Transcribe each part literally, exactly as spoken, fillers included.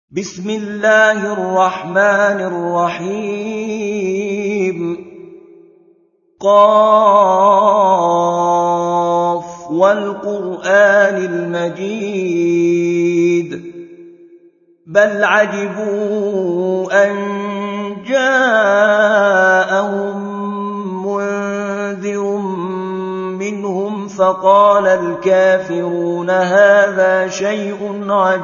بسم الله الرحمن الرحيم قاف والقرآن المجيد بل عجبوا أن جاءهم منذر منهم فقال الكافرون هذا شيء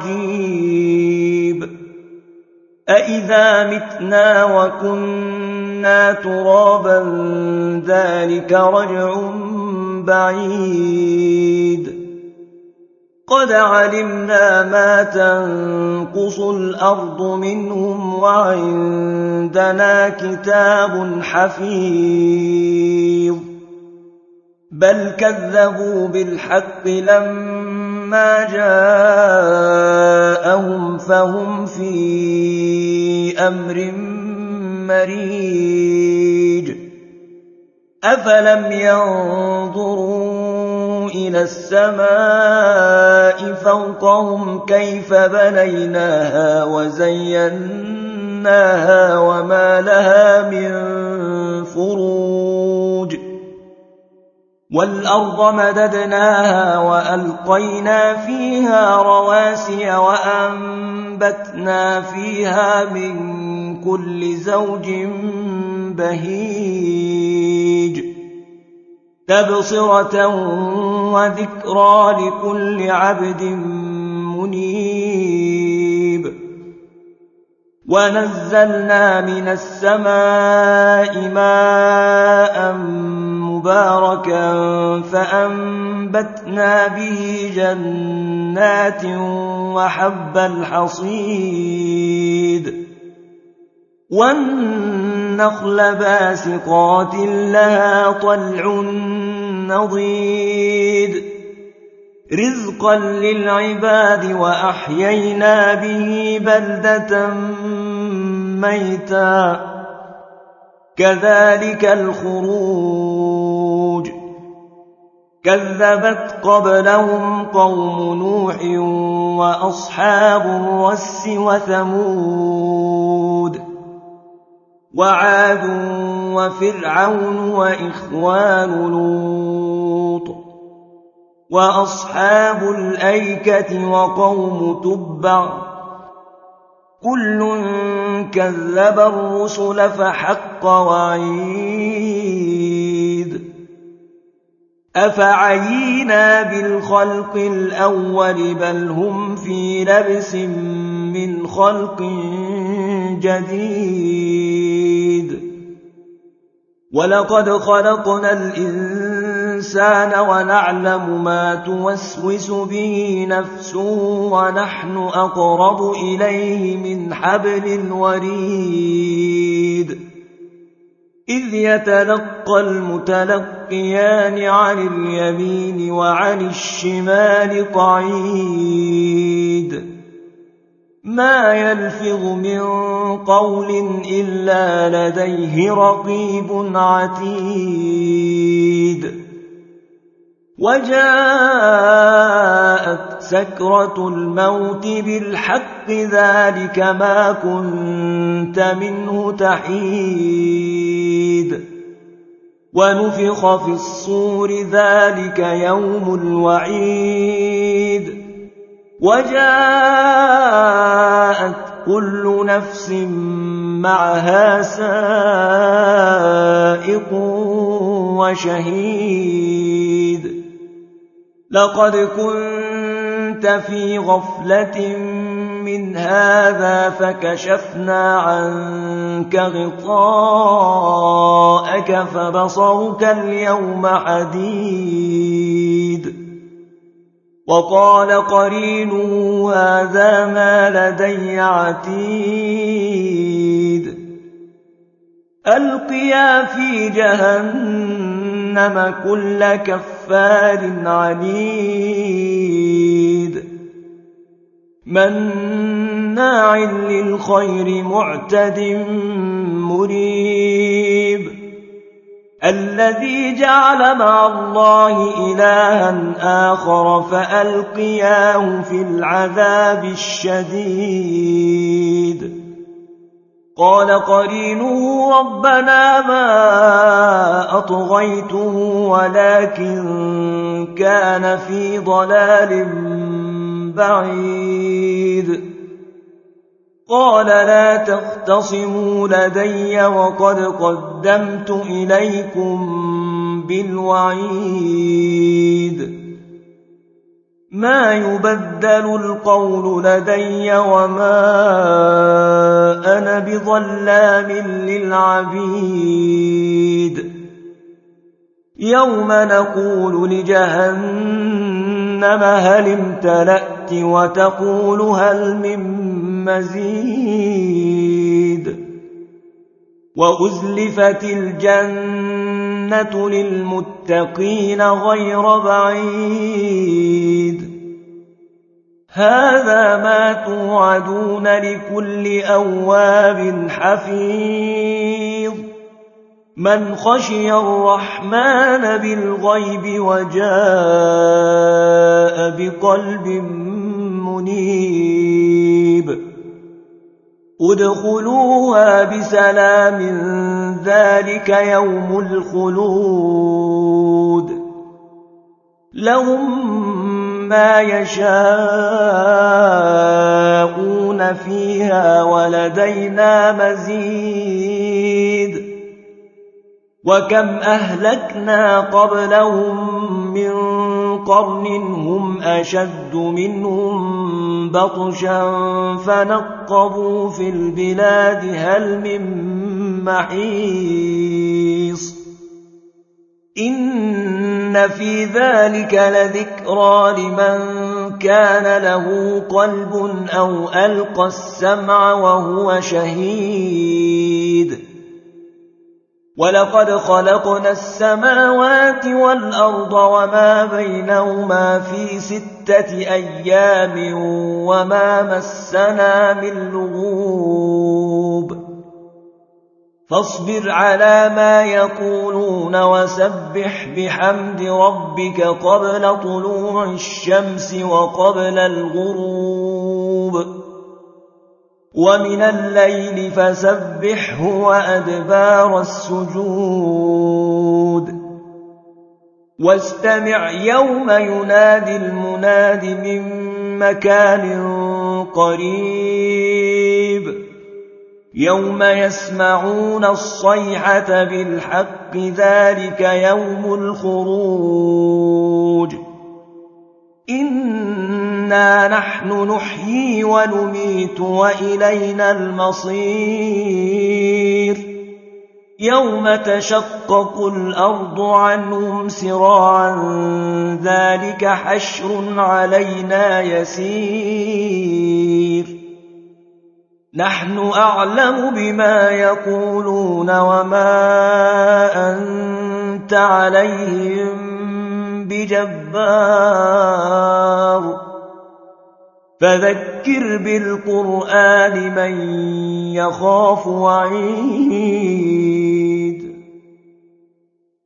عجيب أإذا متنا وكنا ترابا ذلك رجع بعيد قد علمنا ما تنقص الأرض منهم وعندنا كتاب حفيظ بل كذبوا بالحق لما جاءهم فهم في أمر مريج أفلم ينظروا إلى السماء فوقهم كيف بنيناها وزيناها وما لها من فروج والأرض مددناها وألقينا فيها رواسي وأنبتنا فيها من كل زوج بهيج تبصرة وذكرى لكل عبد منيب ونزلنا من السماء ماء مباركا فأنبتنا به جنات وحب الحصيد والنخل باسقات لها طلع نضيد رزقا للعباد وأحيينا به بلدة ميتا كذلك الخروج كذبت قبلهم قوم نوح وأصحاب الرس وثمود وعاد وفرعون وإخوان لوط وأصحاب الأيكة وقوم تبع كل كذب الرسل فحق وعيد أفعينا بالخلق الأول بل هم في لبس من خلق جديد ولقد خلقنا الإنسان ونعلم ما توسوس به نفسه ونحن أقرب إليه من حبل الوريد إذ يتلقى المتلقيان عن اليمين وعن الشمال قعيد ما يلفظ من قول إلا لديه رقيب عتيد وجاءت سكرة الموت بالحق ذلك ما كنت منه تحيد ونفخ في الصور ذلك يوم الوعيد وجاءت كل نفس معها سائق وشهيد لقد كنت في غفلة من هذا فكشفنا عنك غطاءك فبصرك اليوم حديد وقال قرينه هذا ما لدي عتيد ألقيا في جهنم كل كفار عنيد مناع للخير معتد مريب الذي جعل مع الله إلها آخر فألقياه في العذاب الشديد قال قرينه ربنا ما أطغيته ولكن كان في ضلال بعيد قال لا تختصموا لدي وقد قدمت إليكم بالوعيد ما يبدل القول لدي وما أنا بظلام للعبيد يوم نقول لجهنم هل امتلأت وتقول هل من مزيد وأزلفت الجنة للمتقين غير بعيد هذا ما توعدون لكل أواب حفيظ من خشي الرحمن بالغيب وجاء بقلب منيب ادخلوها بسلام ذلك يوم الخلود لهم ما يشاءون فيها ولدينا مزيد وكم أهلكنا قبلهم من قرن هم أشد منهم بطشا فنقبوا في البلاد هل من محيص إن في ذلك لذكرى لمن كان له قلب أو ألقى السمع وهو شهيد ولقد خلقنا السماوات والأرض وما بينهما في ستة أيام وما مسنا من لغوب فاصبر على ما يقولون وسبح بحمد ربك قبل طلوع الشمس وقبل الغروب ومن الليل فسبحه وأدبار السجود واستمع يوم ينادي المناد من مكان قريب يوم يسمعون الصيحة بالحق ذلك يوم الخروج إنا نحن نحيي ونميت وإلينا المصير يوم تشقق الأرض عنهم سراعا ذلك حشر علينا يسير نحن أعلم بما يقولون وما أنت عليهم بجبار فذكر بالقرآن من يخاف وعيد